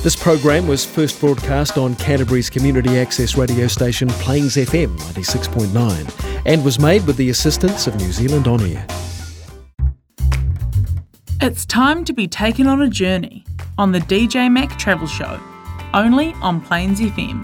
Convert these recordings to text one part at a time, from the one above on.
This program was first broadcast on Canterbury's community access radio station Plains FM 96.9 and was made with the assistance of New Zealand On Air. It's time to be taken on a journey on the DJ Mac Travel Show, only on Plains FM.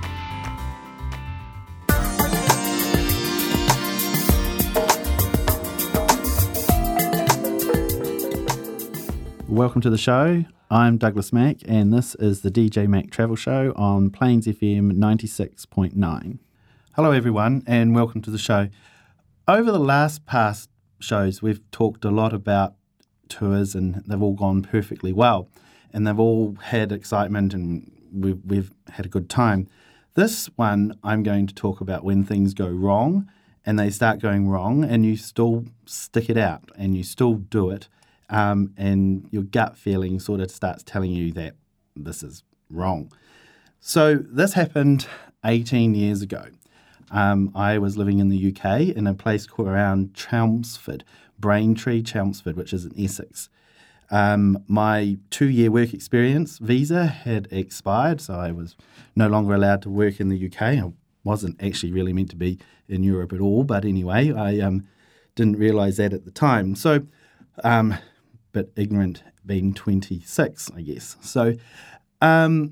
Welcome to the show. I'm Douglas Mack, and this is the DJ Mac Travel Show on Plains FM 96.9. Hello, everyone, and welcome to the show. Over the past shows, we've talked a lot about tours, and they've all gone perfectly well, and they've all had excitement, and we've had a good time. This one, I'm going to talk about when things go wrong, and they start going wrong, and you still stick it out, and you still do it. And your gut feeling sort of starts telling you that this is wrong. So this happened 18 years ago. I was living in the UK in a place called around Chelmsford, Braintree, Chelmsford, which is in Essex. My 2-year work experience visa had expired, so I was no longer allowed to work in the UK. I wasn't actually really meant to be in Europe at all, but anyway, I didn't realise that at the time. So bit ignorant being 26, I guess. So, and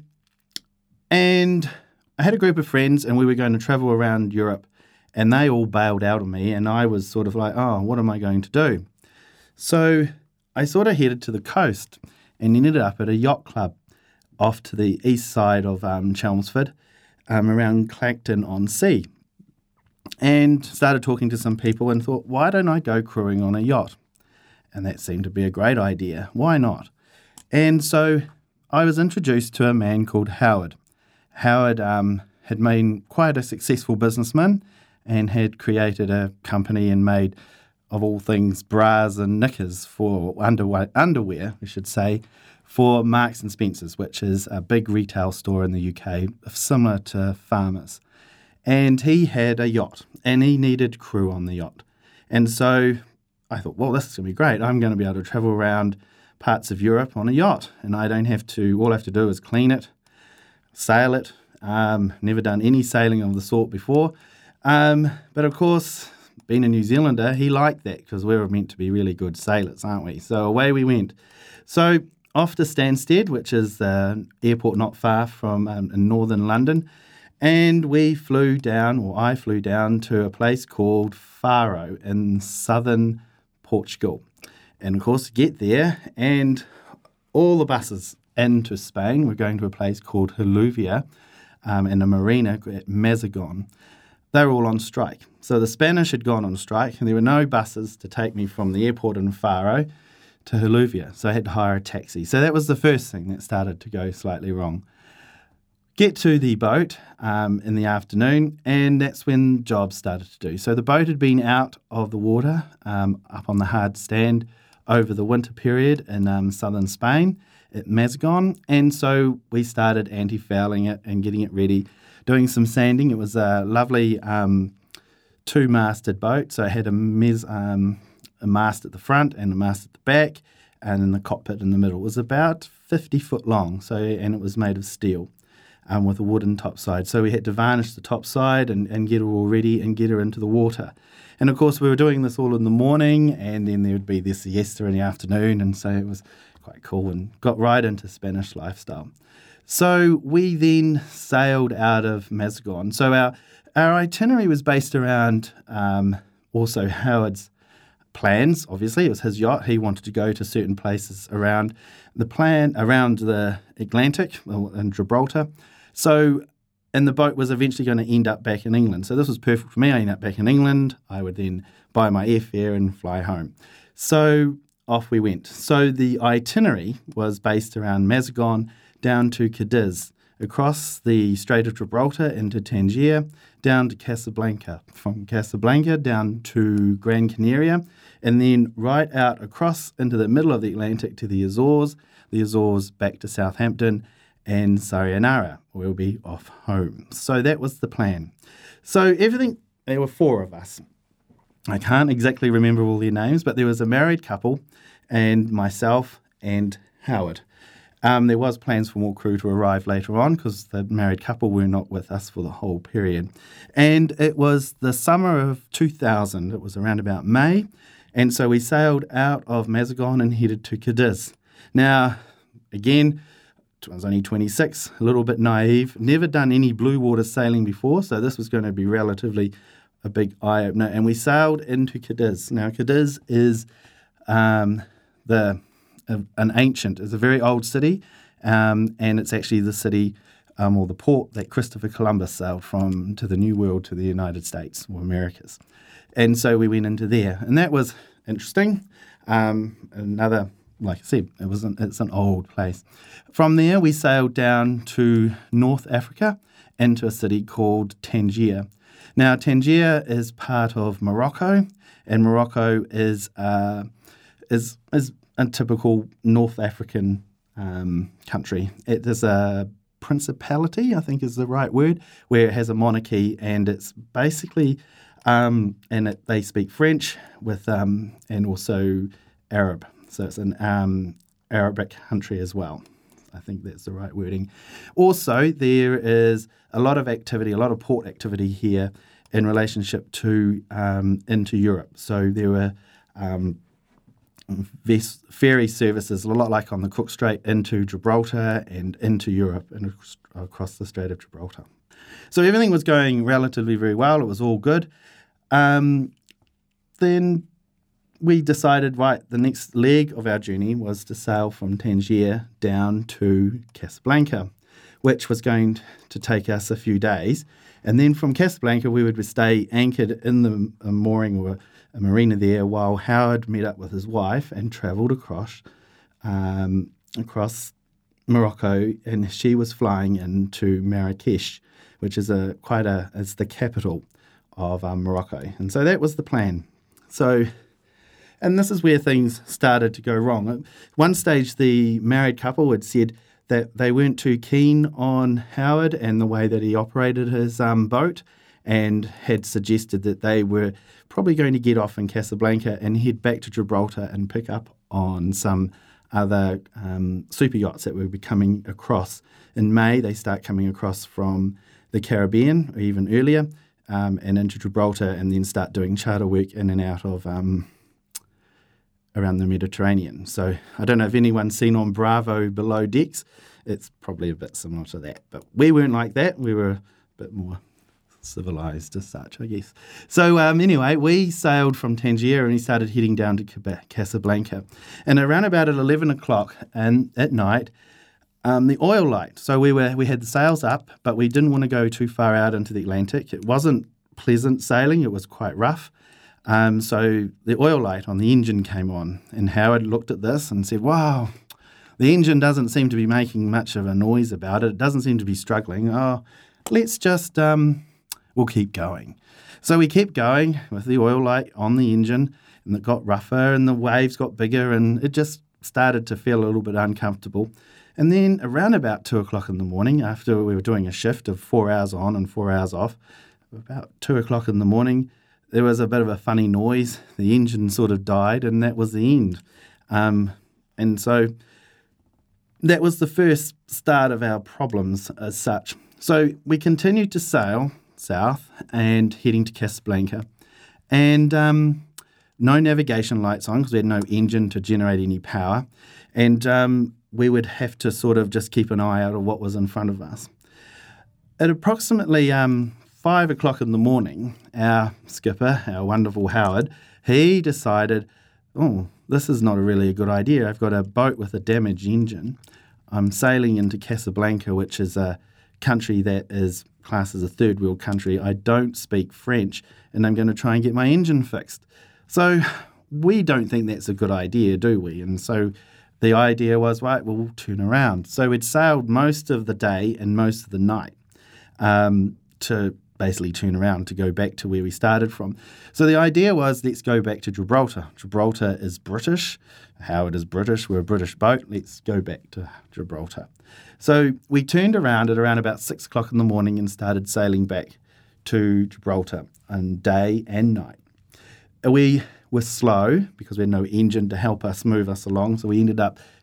I had a group of friends and we were going to travel around Europe and they all bailed out on me and I was sort of like, oh, what am I going to do? So I sort of headed to the coast and ended up at a yacht club off to the east side of Chelmsford, around Clacton-on-Sea, and started talking to some people and thought, why don't I go crewing on a yacht? And that seemed to be a great idea. Why not? And so I was introduced to a man called Howard. Howard had been quite a successful businessman and had created a company and made, of all things, bras and knickers for underwear, we should say, for Marks and Spencer's, which is a big retail store in the UK, similar to Farmers. And he had a yacht, and he needed crew on the yacht. And so I thought, well, this is going to be great. I'm going to be able to travel around parts of Europe on a yacht, and I don't have to, all I have to do is clean it, sail it. Never done any sailing of the sort before. But of course, being a New Zealander, he liked that because we were meant to be really good sailors, aren't we? So away we went. So off to Stansted, which is the airport not far from in northern London, and I flew down to a place called Faro in southern Portugal. And of course, get there, and all the buses into Spain were going to a place called Heluvia and a marina at Mazagon. They were all on strike. So the Spanish had gone on strike, and there were no buses to take me from the airport in Faro to Heluvia. So I had to hire a taxi. So that was the first thing that started to go slightly wrong. Get to the boat in the afternoon, and that's when jobs started to do. So the boat had been out of the water, up on the hard stand, over the winter period in southern Spain at Mazagon, and so we started anti-fouling it and getting it ready, doing some sanding. It was a lovely two-masted boat, so it had a mast at the front and a mast at the back, and then the cockpit in the middle. It was about 50 foot long, and it was made of steel. With a wooden topside. So we had to varnish the topside and get her all ready and get her into the water. And of course we were doing this all in the morning, and then there would be this siesta in the afternoon, and so it was quite cool and got right into Spanish lifestyle. So we then sailed out of Mazagon. So our itinerary was based around also Howard's plans. Obviously, it was his yacht. He wanted to go to certain places around the Atlantic and Gibraltar. So, and the boat was eventually going to end up back in England. So this was perfect for me. I ended up back in England. I would then buy my airfare and fly home. So off we went. So the itinerary was based around Mazagon down to Cadiz, across the Strait of Gibraltar into Tangier, down to Casablanca, from Casablanca down to Gran Canaria, and then right out across into the middle of the Atlantic to the Azores back to Southampton, and Sayonara. We'll be off home. So that was the plan. So there were 4 of us. I can't exactly remember all their names, but there was a married couple and myself and Howard. There was plans for more crew to arrive later on because the married couple were not with us for the whole period. And it was the summer of 2000. It was around about May. And so we sailed out of Mazagon and headed to Cadiz. Now, again, I was only 26, a little bit naive, never done any blue water sailing before, so this was going to be relatively a big eye-opener. And we sailed into Cadiz. Now, Cadiz is it's a very old city, and it's actually the city or the port that Christopher Columbus sailed from to the New World, to the United States or Americas. And so we went into there, and that was interesting. Like I said, it's an old place. From there, we sailed down to North Africa into a city called Tangier. Now, Tangier is part of Morocco, and Morocco is a typical North African country. It is a principality, I think is the right word, where it has a monarchy, and it's basically they speak French with and also Arab. So it's an Arabic country as well. I think that's the right wording. Also, there is a lot of activity, a lot of port activity here in relationship to into Europe. So there were ferry services, a lot like on the Cook Strait, into Gibraltar and into Europe and across the Strait of Gibraltar. So everything was going relatively very well. It was all good. Then we decided, the next leg of our journey was to sail from Tangier down to Casablanca, which was going to take us a few days. And then from Casablanca, we would stay anchored in the mooring or a marina there while Howard met up with his wife and travelled across Morocco, and she was flying into Marrakesh, which is it's the capital of Morocco. And so that was the plan. And this is where things started to go wrong. At one stage, the married couple had said that they weren't too keen on Howard and the way that he operated his boat, and had suggested that they were probably going to get off in Casablanca and head back to Gibraltar and pick up on some other super yachts that would be coming across. In May, they start coming across from the Caribbean, or even earlier, and into Gibraltar, and then start doing charter work in and out of around the Mediterranean. So I don't know if anyone's seen on Bravo Below Decks. It's probably a bit similar to that. But we weren't like that. We were a bit more civilised as such, I guess. So anyway, we sailed from Tangier and we started heading down to Casablanca. And around about at 11 o'clock at night, the oil light. So we had the sails up, but we didn't want to go too far out into the Atlantic. It wasn't pleasant sailing. It was quite rough. So the oil light on the engine came on, and Howard looked at this and said, wow, the engine doesn't seem to be making much of a noise about it. It doesn't seem to be struggling. Let's just, we'll keep going. So we kept going with the oil light on the engine, and it got rougher and the waves got bigger, and it just started to feel a little bit uncomfortable. And then around about 2 o'clock in the morning, after we were doing a shift of 4 hours on and 4 hours off, about 2 o'clock in the morning, there was a bit of a funny noise. The engine sort of died, and that was the end. And so that was the first start of our problems as such. So we continued to sail south and heading to Casablanca, and no navigation lights on because we had no engine to generate any power, and we would have to sort of just keep an eye out of what was in front of us. At approximately 5 o'clock in the morning, our skipper, our wonderful Howard, he decided, this is not really a good idea. I've got a boat with a damaged engine. I'm sailing into Casablanca, which is a country that is classed as a third world country. I don't speak French, and I'm going to try and get my engine fixed. So we don't think that's a good idea, do we? And so the idea was, right, we'll turn around. So we'd sailed most of the day and most of the night to basically turn around to go back to where we started from. So the idea was, let's go back to Gibraltar. Gibraltar is British. Howard is British. We're a British boat. Let's go back to Gibraltar. So we turned around at around about 6 o'clock in the morning and started sailing back to Gibraltar on day and night. We were slow because we had no engine to help us move us along, so we ended up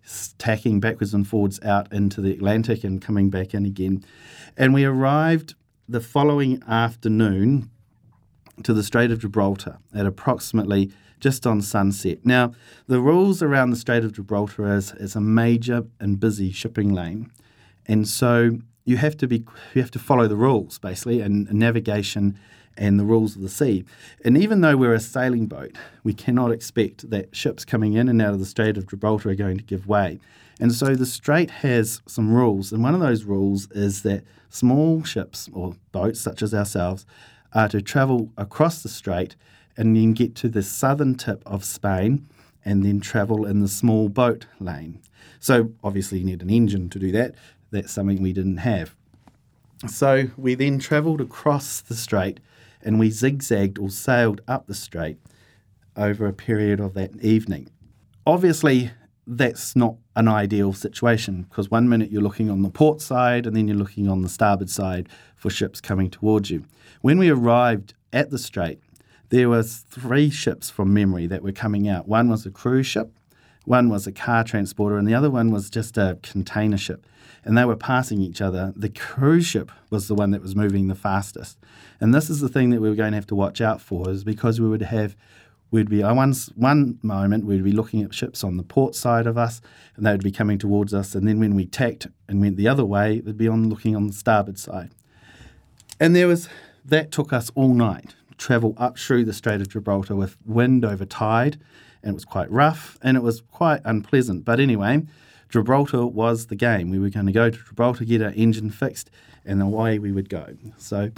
tacking backwards and forwards out into the Atlantic and coming back in again. And we arrived the following afternoon to the Strait of Gibraltar at approximately just on sunset. Now, the rules around the Strait of Gibraltar is it's a major and busy shipping lane. And so you have to follow the rules, basically, and navigation and the rules of the sea. And even though we're a sailing boat, we cannot expect that ships coming in and out of the Strait of Gibraltar are going to give way. And so the strait has some rules, and one of those rules is that small ships or boats such as ourselves are to travel across the strait and then get to the southern tip of Spain and then travel in the small boat lane. So obviously you need an engine to do that. That's something we didn't have. So we then travelled across the strait and we zigzagged or sailed up the strait over a period of that evening. Obviously, that's not an ideal situation because one minute you're looking on the port side and then you're looking on the starboard side for ships coming towards you. When we arrived at the strait, there were 3 ships from memory that were coming out. One was a cruise ship, one was a car transporter, and the other one was just a container ship. And they were passing each other. The cruise ship was the one that was moving the fastest. And this is the thing that we were going to have to watch out for, is because we'd be one moment we'd be looking at ships on the port side of us, and they would be coming towards us. And then when we tacked and went the other way, they'd be looking on the starboard side. And that took us all night. Travel up through the Strait of Gibraltar with wind over tide, and it was quite rough and it was quite unpleasant. But anyway, Gibraltar was the game. We were going to go to Gibraltar, get our engine fixed, and away we would go. So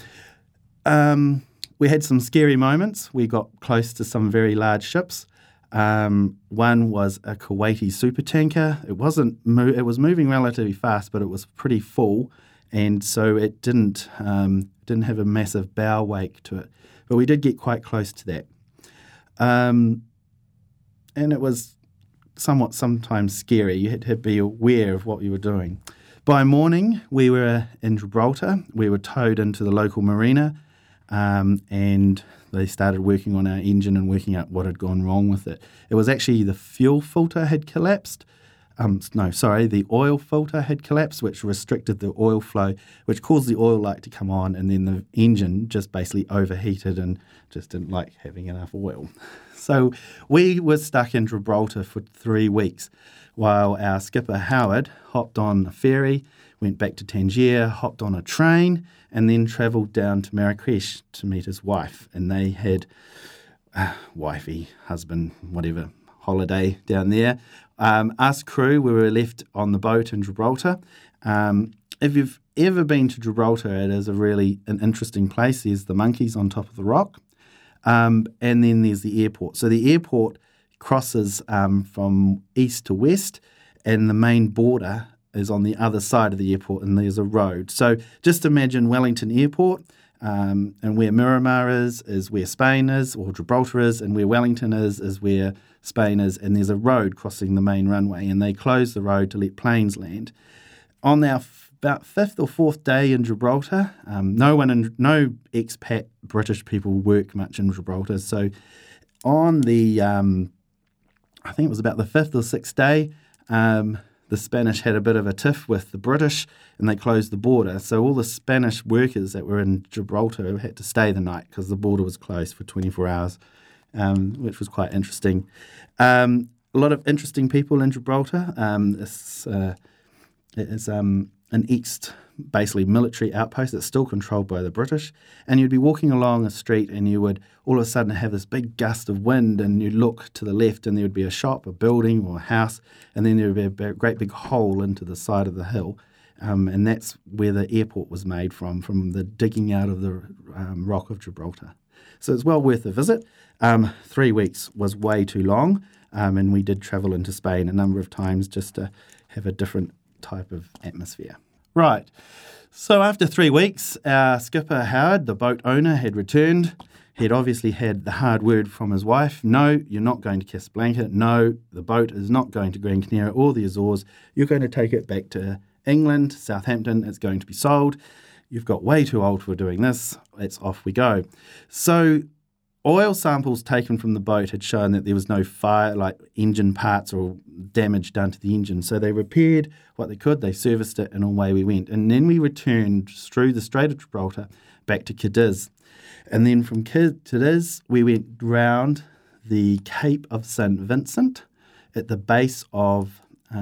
we had some scary moments. We got close to some very large ships. One was a Kuwaiti supertanker. It was moving relatively fast, but it was pretty full, and so it didn't have a massive bow wake to it. But we did get quite close to that. And it was sometimes scary. You had to be aware of what you were doing. By morning, we were in Gibraltar. We were towed into the local marina, and they started working on our engine and working out what had gone wrong with it. It was actually the fuel filter had collapsed. The oil filter had collapsed, which restricted the oil flow, which caused the oil light to come on, and then the engine just basically overheated and just didn't like having enough oil. So we were stuck in Gibraltar for 3 weeks while our skipper Howard hopped on a ferry, went back to Tangier, hopped on a train, and then travelled down to Marrakesh to meet his wife. And they had wifey, husband, whatever, holiday down there. Us crew, we were left on the boat in Gibraltar. If you've ever been to Gibraltar, it is an interesting place. There's the monkeys on top of the rock, and then there's the airport. So the airport crosses from east to west, and the main border is on the other side of the airport, and there's a road. So just imagine Wellington Airport, and where Miramar is where Spain is, or Gibraltar is, and where Wellington is where Spain is, and there's a road crossing the main runway, and they close the road to let planes land. On our about 5th or 4th day in Gibraltar, no expat British people work much in Gibraltar, so on the, I think it was about the 5th or 6th day, the Spanish had a bit of a tiff with the British, and they closed the border. So all the Spanish workers that were in Gibraltar had to stay the night because the border was closed for 24 hours, which was quite interesting. A lot of interesting people in Gibraltar. It is an basically military outpost that's still controlled by the British, and you'd be walking along a street and you would all of a sudden have this big gust of wind, and you'd look to the left and there would be a shop, a building or a house, and then there would be a great big hole into the side of the hill, and that's where the airport was made from the digging out of the rock of Gibraltar. So it's well worth a visit. 3 weeks was way too long, and we did travel into Spain a number of times just to have a different type of atmosphere. Right, so after 3 weeks, our skipper Howard, the boat owner, had returned. He'd obviously had the hard word from his wife. No, you're not going to Casablanca. No, the boat is not going to Gran Canaria or the Azores. You're going to take it back to England, Southampton. It's going to be sold. You've got way too old for doing this. It's off we go. So oil samples taken from the boat had shown that there was no fire, like engine parts or damage done to the engine. So they repaired what they could, they serviced it, and away we went. And then we returned through the Strait of Gibraltar back to Cadiz. And then from Cadiz, we went round the Cape of St. Vincent at the base of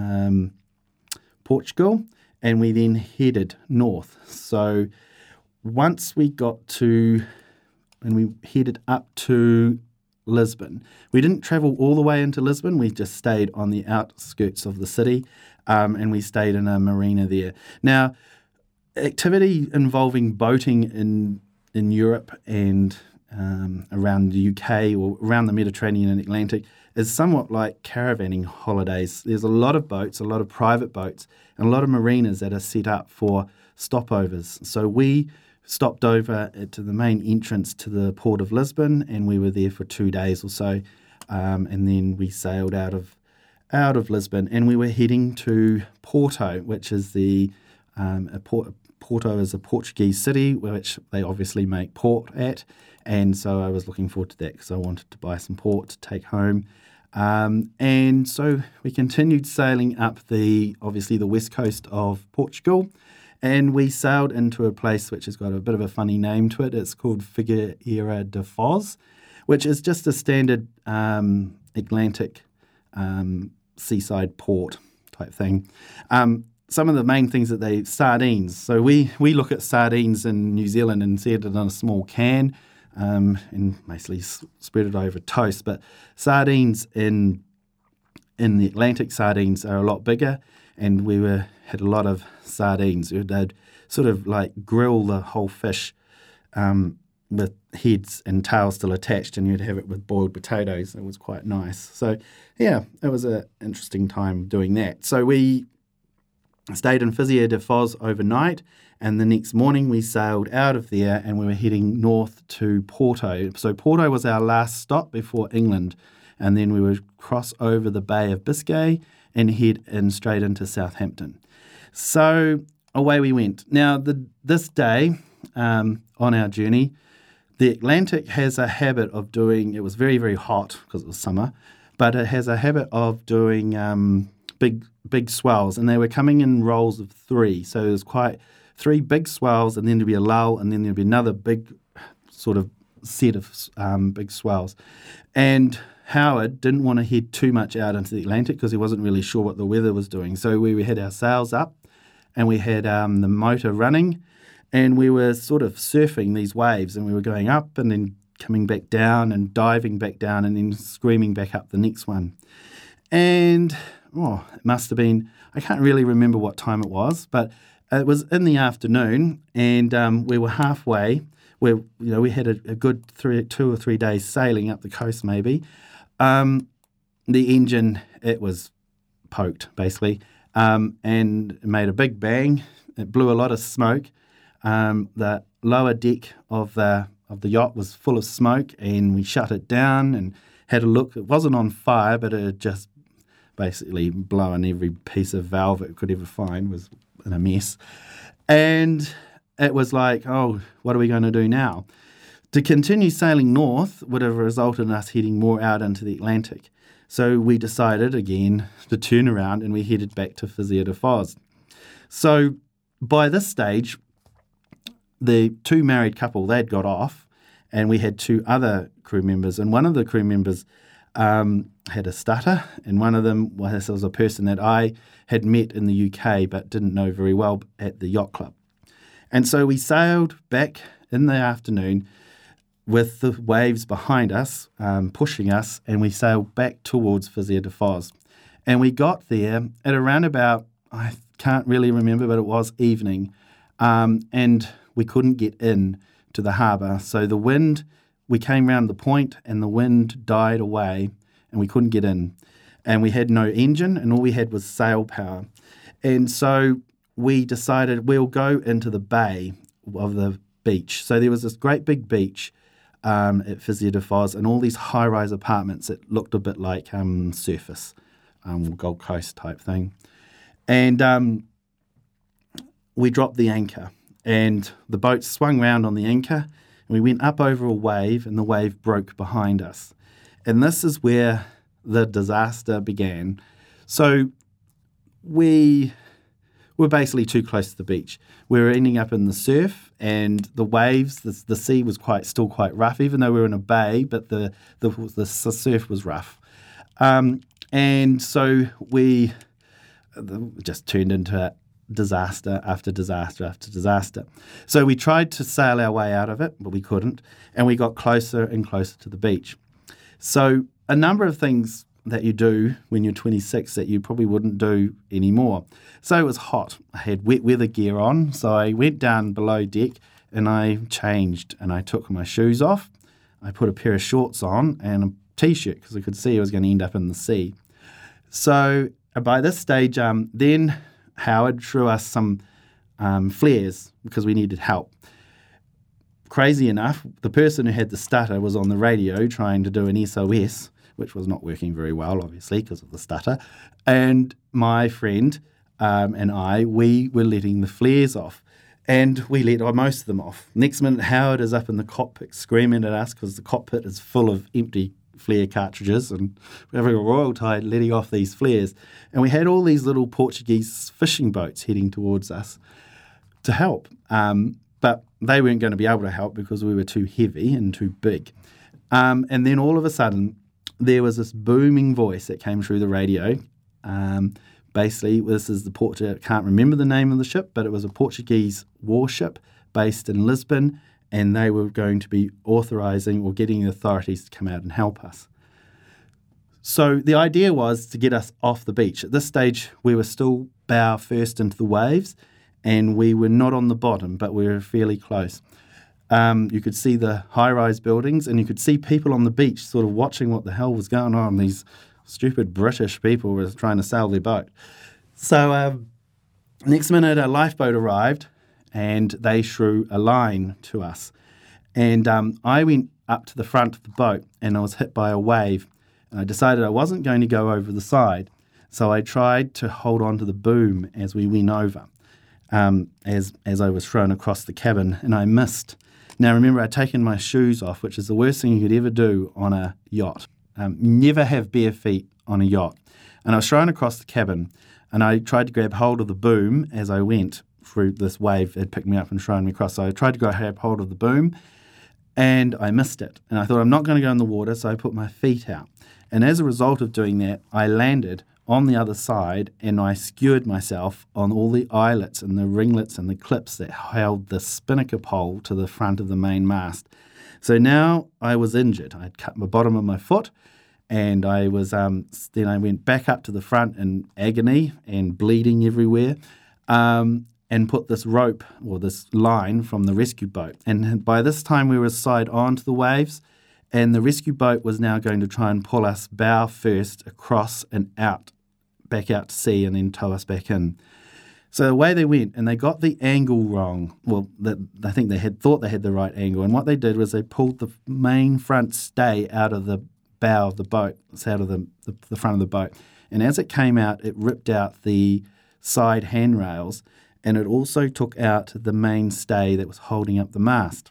Portugal, and we then headed north. So once we got to, and we headed up to Lisbon. We didn't travel all the way into Lisbon. We just stayed on the outskirts of the city, and we stayed in a marina there. Now, activity involving boating in Europe and around the UK or around the Mediterranean and Atlantic is somewhat like caravanning holidays. There's a lot of boats, a lot of private boats, and a lot of marinas that are set up for stopovers. So we stopped over to the main entrance to the port of Lisbon, and we were there for 2 days or so, and then we sailed out of Lisbon, and we were heading to Porto, which is Porto is a Portuguese city, which they obviously make port at, and so I was looking forward to that because I wanted to buy some port to take home. And so we continued sailing up the west coast of Portugal, and we sailed into a place which has got a bit of a funny name to it. It's called Figueira da Foz, which is just a standard Atlantic seaside port type thing. Some of the main things that sardines. So we look at sardines in New Zealand and set it on a small can and basically spread it over toast. But sardines in the Atlantic, sardines are a lot bigger, and we had a lot of sardines. They'd sort of like grill the whole fish with heads and tails still attached, and you'd have it with boiled potatoes. It was quite nice. So, yeah, it was an interesting time doing that. So we stayed in Figueira da Foz overnight, and the next morning we sailed out of there and we were heading north to Porto. So Porto was our last stop before England, and then we would cross over the Bay of Biscay and head in straight into Southampton. So away we went. Now, this day on our journey, the Atlantic has a habit of doing, it was very, very hot because it was summer, but it has a habit of doing big swells, and they were coming in rolls of 3. So there's quite 3 big swells, and then there'd be a lull, and then there'd be another big sort of set of big swells. And Howard didn't want to head too much out into the Atlantic because he wasn't really sure what the weather was doing. So we had our sails up, and we had the motor running, and we were sort of surfing these waves, and we were going up and then coming back down and diving back down and then screaming back up the next one. And it must have been, I can't really remember what time it was, but it was in the afternoon, and we were halfway. We had a good 2 or 3 days sailing up the coast maybe. The engine, it was poked basically, and it made a big bang. It blew a lot of smoke. The lower deck of the yacht was full of smoke, and we shut it down and had a look. It wasn't on fire, but it had just basically blown every piece of valve it could ever find, was in a mess. And it was like, what are we going to do now? To continue sailing north would have resulted in us heading more out into the Atlantic. So we decided again to turn around, and we headed back to Figueira da Foz. So by this stage, the 2 married couple, they'd got off, and we had 2 other crew members. And one of the crew members had a stutter, and one of them was a person that I had met in the UK but didn't know very well at the yacht club. And so we sailed back in the afternoon with the waves behind us, pushing us, and we sailed back towards Figueira da Foz. And we got there at around about, I can't really remember, but it was evening, and we couldn't get in to the harbour. So the wind, we came round the point, and the wind died away, and we couldn't get in. And we had no engine, and all we had was sail power. And so we decided we'll go into the bay of the beach. So there was this great big beach at Figueira da Foz, and all these high-rise apartments. It looked a bit like Surface, Gold Coast type thing. And we dropped the anchor, and the boat swung round on the anchor, and We went up over a wave, and the wave broke behind us. And this is where the disaster began. So we were basically too close to the beach. We were ending up in the surf, and the waves, the sea was still quite rough, even though we were in a bay, but the surf was rough. And so we just turned into disaster after disaster after disaster. So we tried to sail our way out of it, but we couldn't, and we got closer and closer to the beach. So a number of things that you do when you're 26 that you probably wouldn't do anymore. So it was hot. I had wet weather gear on, so I went down below deck and I changed and I took my shoes off. I put a pair of shorts on and a t-shirt because I could see I was going to end up in the sea. So by this stage, then Howard threw us some flares because we needed help. Crazy enough, the person who had the stutter was on the radio trying to do an SOS, which was not working very well, obviously, because of the stutter. And my friend and I, we were letting the flares off. And we let most of them off. Next minute, Howard is up in the cockpit screaming at us because the cockpit is full of empty flare cartridges, and we're having a royal tide letting off these flares. And we had all these little Portuguese fishing boats heading towards us to help. But they weren't going to be able to help because we were too heavy and too big. And then all of a sudden, there was this booming voice that came through the radio. Basically, this is I can't remember the name of the ship, but it was a Portuguese warship based in Lisbon, and they were going to be authorising or getting the authorities to come out and help us. So the idea was to get us off the beach. At this stage, we were still bow first into the waves, and we were not on the bottom, but we were fairly close. You could see the high-rise buildings, and you could see people on the beach sort of watching what the hell was going on. These stupid British people were trying to sail their boat. So next minute, a lifeboat arrived, and they threw a line to us. And I went up to the front of the boat, and I was hit by a wave. And I decided I wasn't going to go over the side, so I tried to hold on to the boom as we went over, as I was thrown across the cabin, and I missed. Now, remember, I'd taken my shoes off, which is the worst thing you could ever do on a yacht. Never have bare feet on a yacht. And I was thrown across the cabin, and I tried to grab hold of the boom as I went through this wave. It picked me up and thrown me across. So I tried to grab hold of the boom, and I missed it. And I thought, I'm not going to go in the water, so I put my feet out. And as a result of doing that, I landed on the other side, and I skewered myself on all the eyelets and the ringlets and the clips that held the spinnaker pole to the front of the main mast. So now I was injured. I'd cut the bottom of my foot, and I was then I went back up to the front in agony and bleeding everywhere, and put this rope or this line from the rescue boat. And by this time we were side on to the waves, and the rescue boat was now going to try and pull us bow first across and out, back out to sea, and then tow us back in. So away they went, and they got the angle wrong. Well, I think they thought they had the right angle, and what they did was they pulled the main front stay out of the bow of the boat, it's out of the front of the boat. And as it came out, it ripped out the side handrails, and it also took out the main stay that was holding up the mast.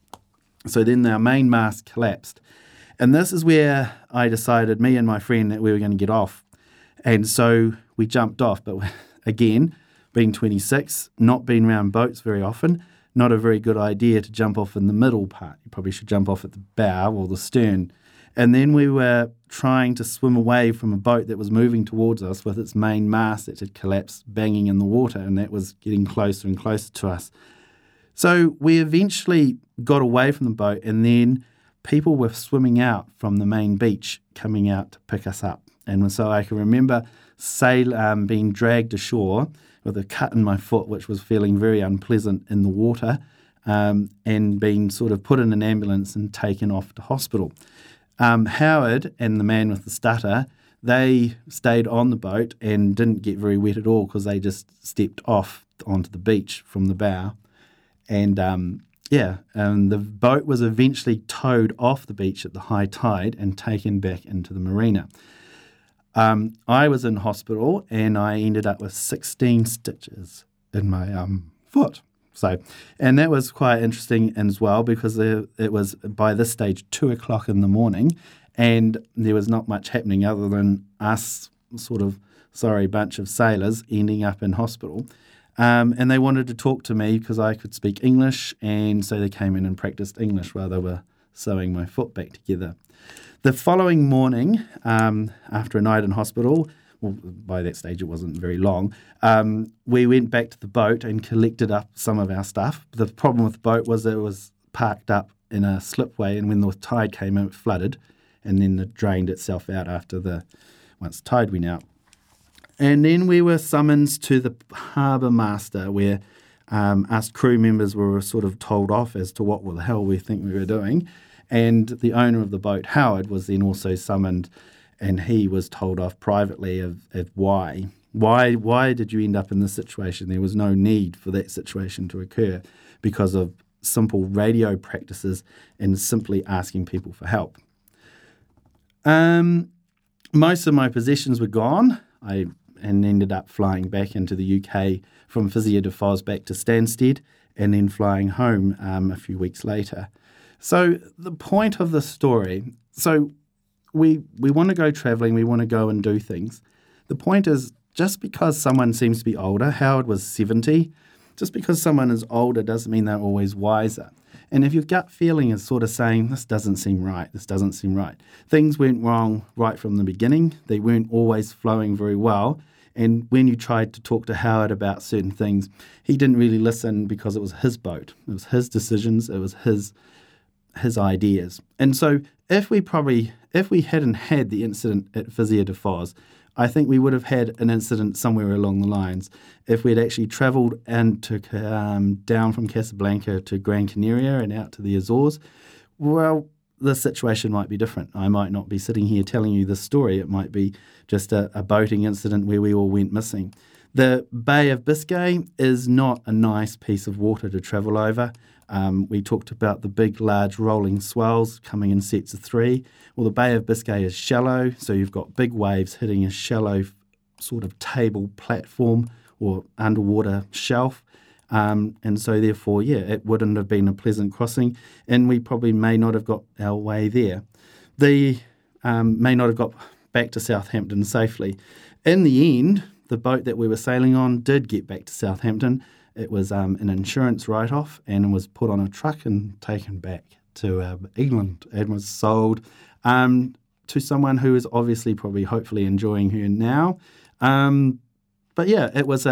So then our main mast collapsed. And this is where I decided, me and my friend, that we were going to get off. And so we jumped off. But again, being 26, not being around boats very often, not a very good idea to jump off in the middle part. You probably should jump off at the bow or the stern. And then we were trying to swim away from a boat that was moving towards us with its main mast that had collapsed, banging in the water, and that was getting closer and closer to us. So we eventually got away from the boat, and then people were swimming out from the main beach, coming out to pick us up. And so I can remember being dragged ashore with a cut in my foot, which was feeling very unpleasant in the water, and being sort of put in an ambulance and taken off to hospital. Howard and the man with the stutter, they stayed on the boat and didn't get very wet at all because they just stepped off onto the beach from the bow. And the boat was eventually towed off the beach at the high tide and taken back into the marina. I was in hospital, and I ended up with 16 stitches in my foot. So, and that was quite interesting as well because it was by this stage 2:00 in the morning, and there was not much happening other than us bunch of sailors ending up in hospital. And they wanted to talk to me because I could speak English, and so they came in and practiced English while they were sewing my foot back together. The following morning, after a night in hospital, well, by that stage it wasn't very long, we went back to the boat and collected up some of our stuff. The problem with the boat was that it was parked up in a slipway, and when the tide came in, it flooded, and then it drained itself out once the tide went out. And then we were summoned to the harbour master where us crew members were sort of told off as to what the hell we think we were doing. And the owner of the boat, Howard, was then also summoned, and he was told off privately of why. Why did you end up in this situation? There was no need for that situation to occur because of simple radio practices and simply asking people for help. Most of my possessions were gone. And ended up flying back into the UK from Fizia de Foz back to Stansted and then flying home a few weeks later. So the point of the story, we want to go travelling, we want to go and do things. The point is, just because someone seems to be older, Howard was 70, just because someone is older doesn't mean they're always wiser. And if your gut feeling is sort of saying, this doesn't seem right, things went wrong right from the beginning, they weren't always flowing very well, and when you tried to talk to Howard about certain things, he didn't really listen because it was his boat, it was his decisions, it was his ideas. And so if we hadn't had the incident at Fizia de Foz, I think we would have had an incident somewhere along the lines. If we'd actually travelled and down from Casablanca to Gran Canaria and out to the Azores, well, the situation might be different. I might not be sitting here telling you this story. It might be just a boating incident where we all went missing. The Bay of Biscay is not a nice piece of water to travel over. We talked about the big, large rolling swells coming in sets of 3. Well, the Bay of Biscay is shallow, so you've got big waves hitting a shallow sort of table platform or underwater shelf. And so therefore, it wouldn't have been a pleasant crossing, and we probably may not have got our way there. May not have got back to Southampton safely. In the end, the boat that we were sailing on did get back to Southampton. It was an insurance write-off and was put on a truck and taken back to England and was sold to someone who is obviously probably hopefully enjoying her now. But it was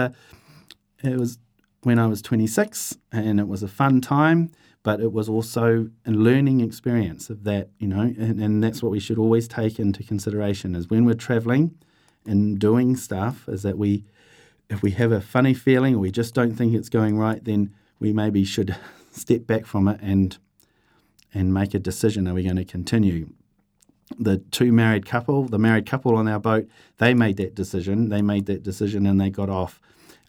when I was 26 and it was a fun time, but it was also a learning experience of that, and that's what we should always take into consideration is when we're travelling and doing stuff is that if we have a funny feeling or we just don't think it's going right, then we maybe should step back from it and make a decision. Are we going to continue? The married couple on our boat, they made that decision. And they got off.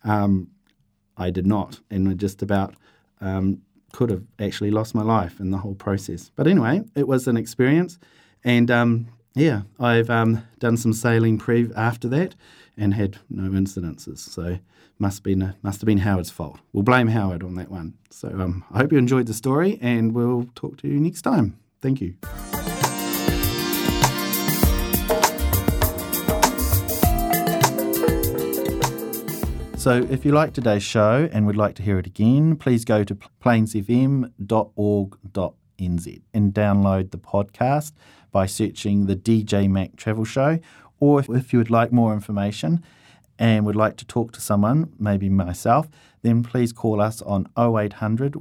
I did not, and I just about could have actually lost my life in the whole process. But anyway, it was an experience, and I've done some sailing after that and had no incidences. So must have been Howard's fault. We'll blame Howard on that one. So I hope you enjoyed the story, and we'll talk to you next time. Thank you. So if you like today's show and would like to hear it again, please go to plainsfm.org.nz and download the podcast by searching the DJ Mac Travel Show. Or if you would like more information and would like to talk to someone, maybe myself, then please call us on 0800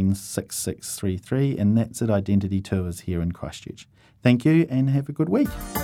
196633, and that's at Identity Tours here in Christchurch. Thank you and have a good week.